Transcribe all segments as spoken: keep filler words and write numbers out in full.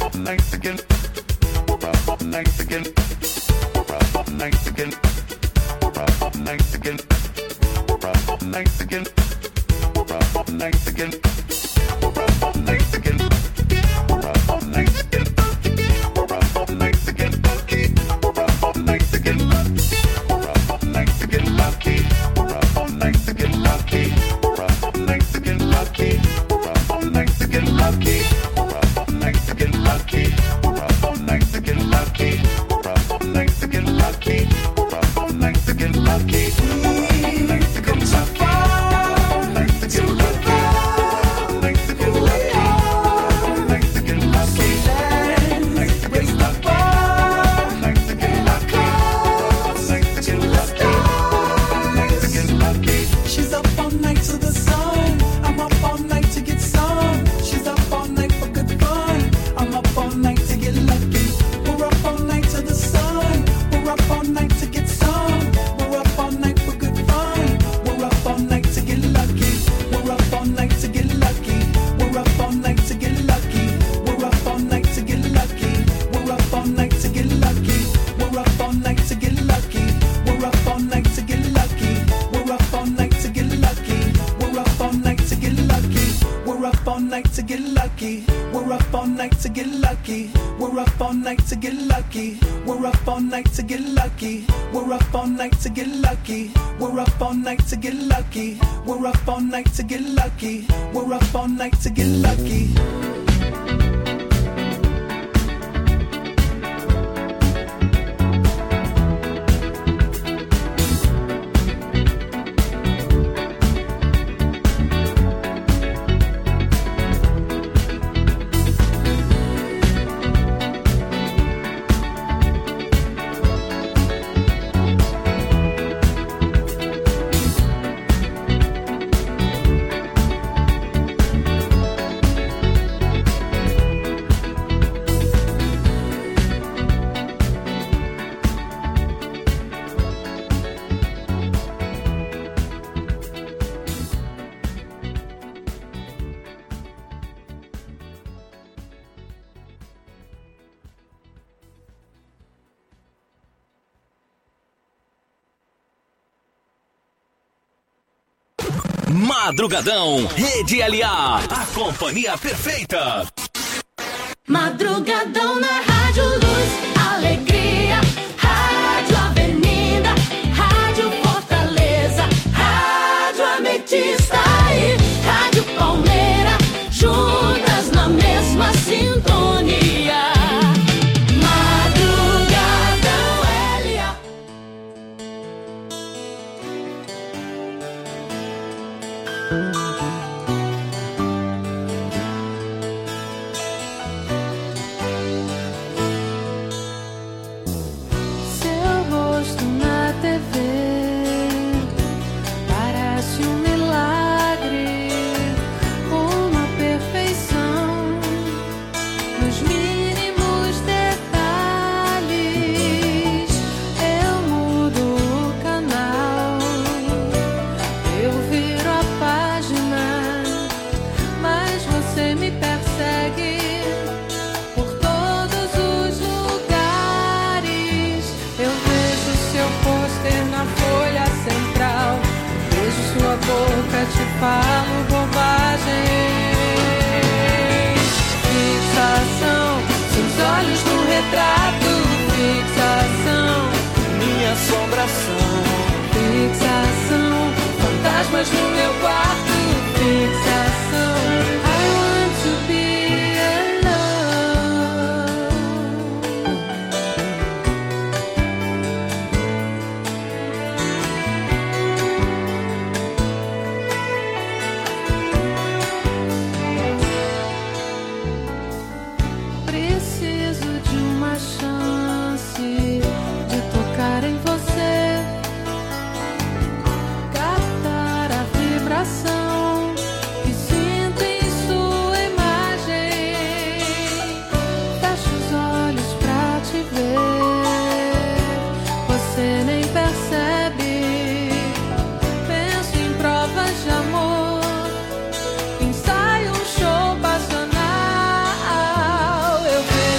Madrugadão, Rede L A, a companhia perfeita. Madrugadão na Rádio Luz, Alegria, Rádio Avenida, Rádio Fortaleza, Rádio Ametista e Rádio Palmeira, juntas na mesma sintonia. Madrugadão L A. Boca te falo bobagem. Fixação, seus olhos no retrato. Fixação, minha assombração. Fixação, fantasmas no meu quarto. Fixação, I want to be alone. Eu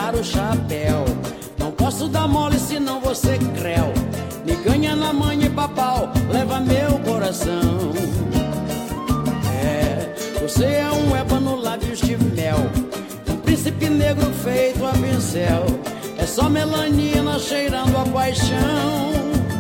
tirar o chapéu. Não posso dar mole senão você creu. Me ganha na manha e papau, leva meu coração. É, você é um ébano, lábios de mel, um príncipe negro feito a pincel. É só melanina cheirando a paixão.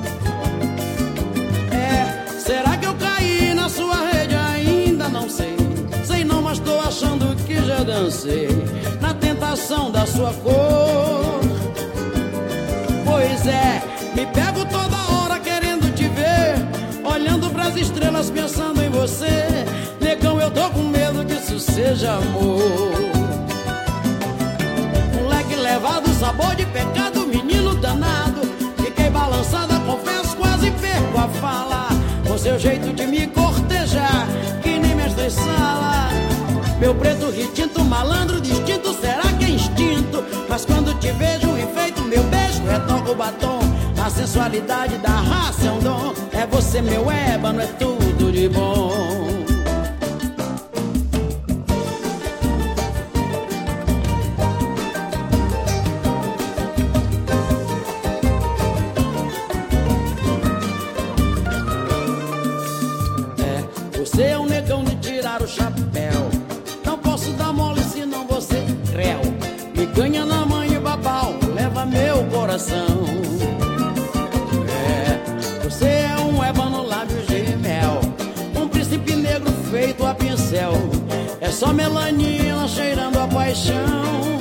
É, será que eu caí na sua rede? Ainda não sei. Sei não, mas tô achando que já dancei na tentação da sua cor. Pois é, me pego toda hora querendo te ver, olhando pras estrelas pensando em você. Negão, eu tô com medo que isso seja amor. Moleque levado, sabor de pecado, menino danado. Fiquei balançada, confesso, quase perco a fala. Com seu jeito de me cortejar, que nem mestre sala. Meu preto retinto, malandro distinto, será que é instinto? Mas quando te vejo enfeito, meu beijo retoca o batom. A sensualidade da raça é um dom. É você meu ébano, é tudo de bom. É, você é um negão de tirar o chapéu. Não posso dar mole senão você creu. Me ganha na mãe e babau, leva meu coração. Você é um ébano, lábios de mel, um príncipe negro feito a pincel. É só melanina cheirando a paixão.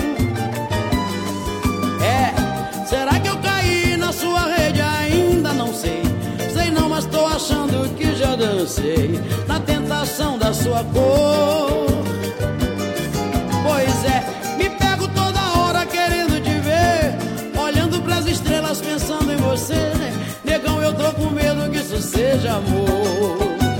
É, será que eu caí na sua rede? Ainda não sei. Sei não, mas tô achando que já dancei na tentação da sua cor. Pois é, me pego toda hora querendo te ver, olhando pras estrelas pensando em você. Negão, eu tô com medo que isso seja amor.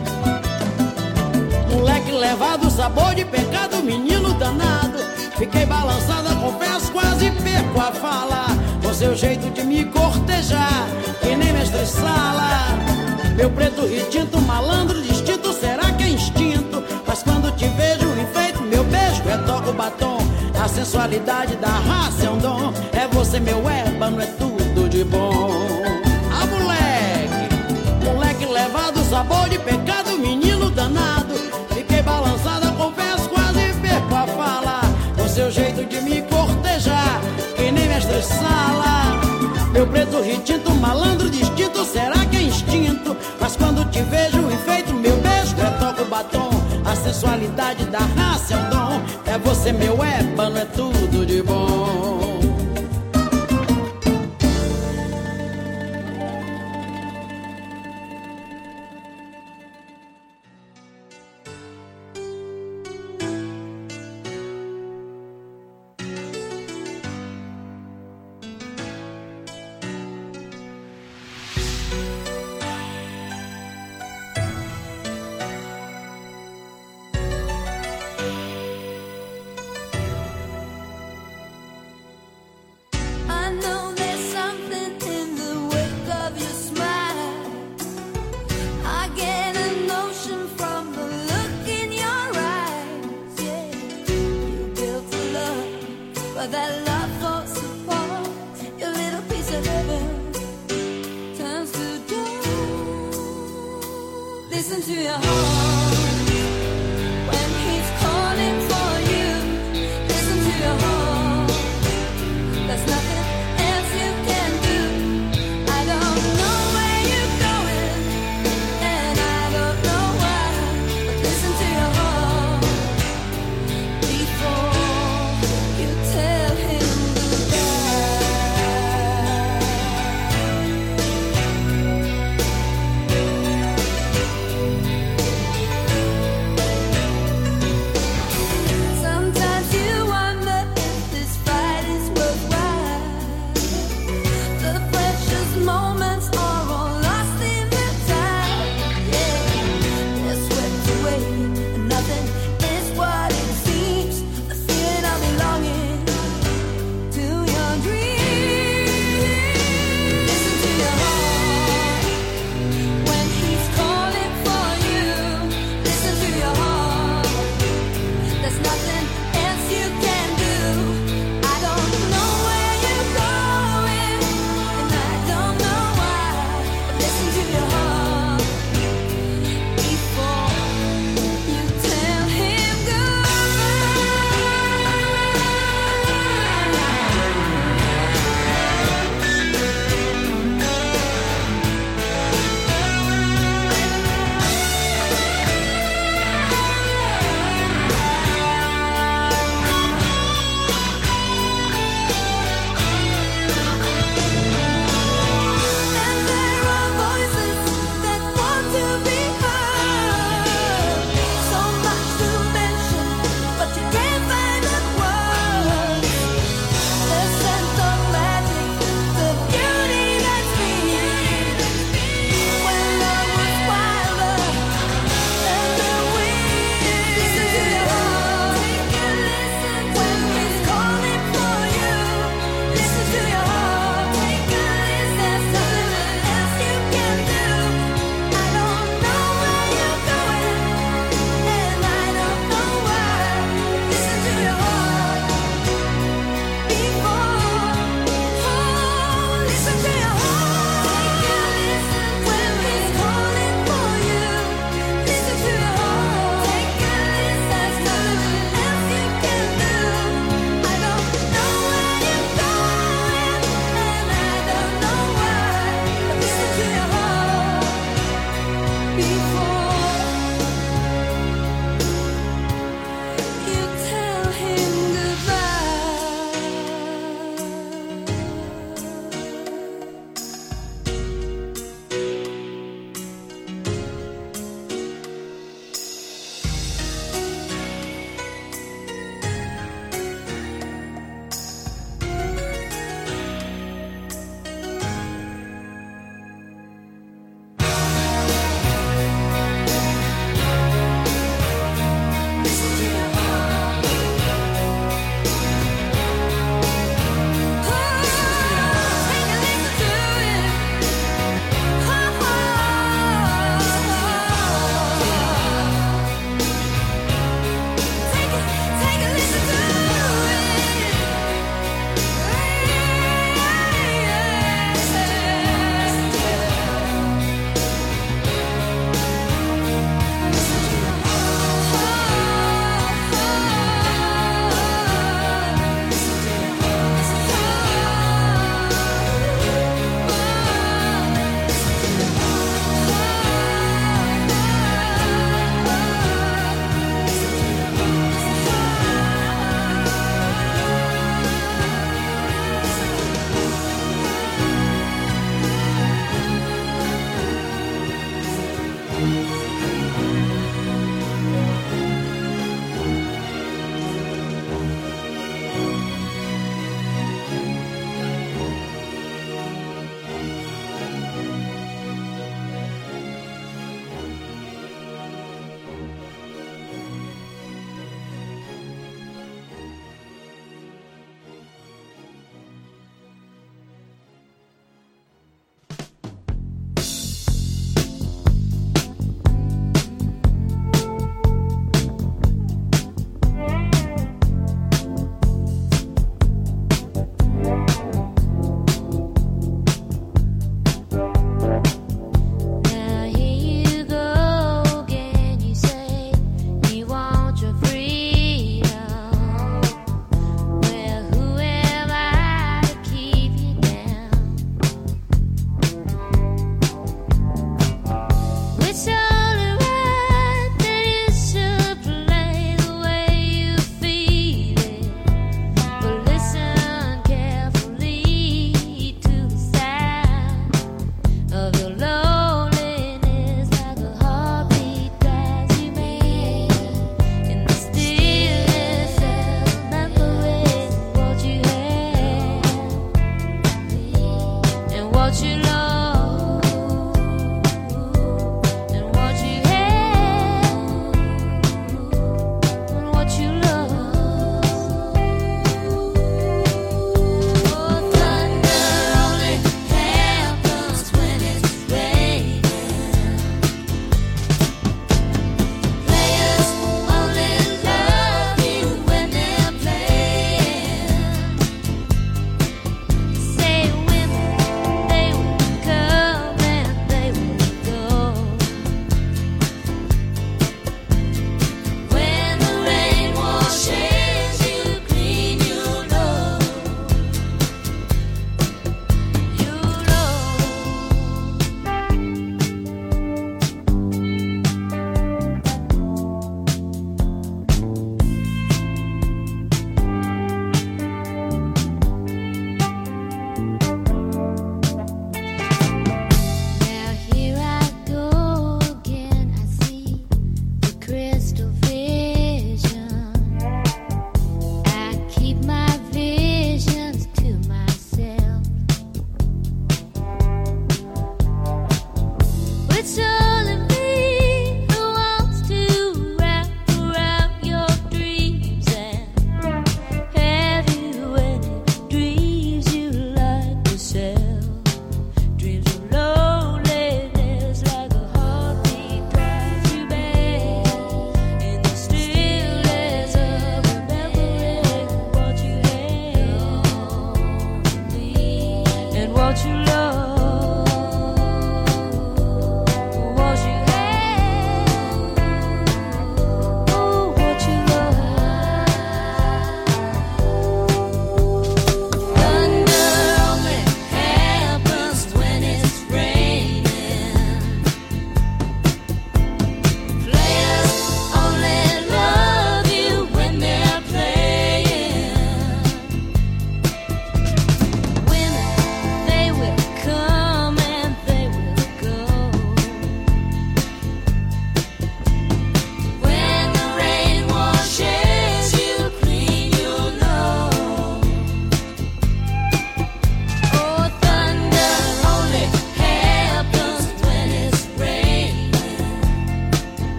Moleque levado, sabor de pecado, menino danado. Fiquei balançada, confesso, quase perco a fala. Com seu jeito de me cortejar, que nem mestre sala. Meu preto retinto, malandro distinto, será que é instinto? Mas quando te vejo enfeito, meu beijo retoca o batom. A sensualidade da raça é um dom. É você meu ébano, é tudo de bom. Levado, sabor de pecado, menino danado. Fiquei balançada, confesso, quase perco a fala. Com seu jeito de me cortejar, que nem mestre sala. Meu preto retinto, malandro distinto, será que é instinto? Mas quando te vejo enfeito, meu beijo retoca o batom. A sensualidade da raça é um dom. É você meu ébano, é tudo de bom.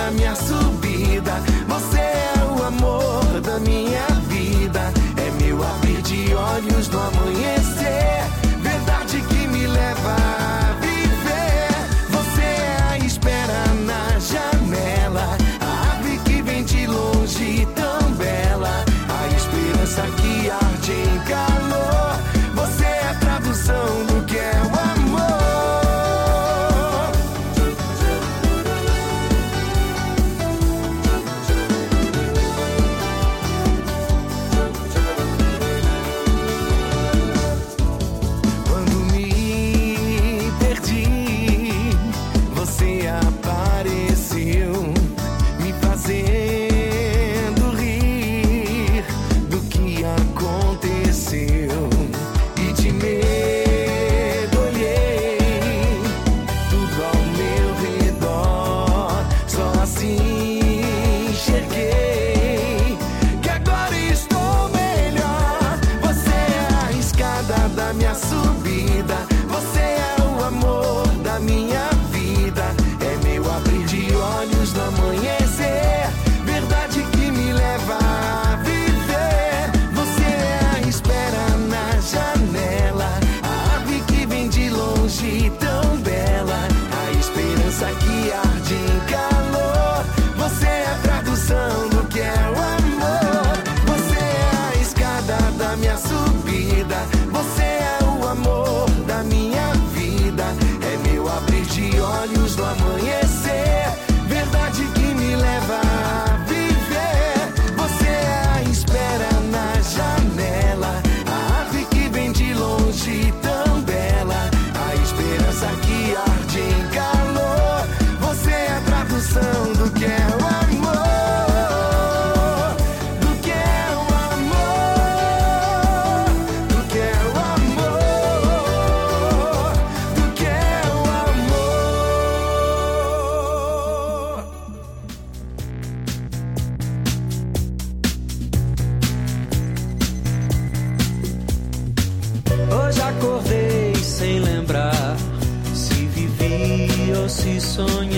da minha subida. Você é o amor da minha vida. É meu abrir de olhos no amanhecer. Verdade que me leva a viver. Você é a espera na janela. A ave que vem de longe tão bela. A esperança que arde em calor. Você é a tradução do que é o amor. Olhos do amanhecer, verdade que me leva a viver. Você é a espera na janela, a ave que vem de longe tão bela, a esperança que arde em calor. Você é a tradução do que é o amor, do que é o amor, do que é o amor, do que é o amor. Hoje acordei sem lembrar se vivi ou se sonhei.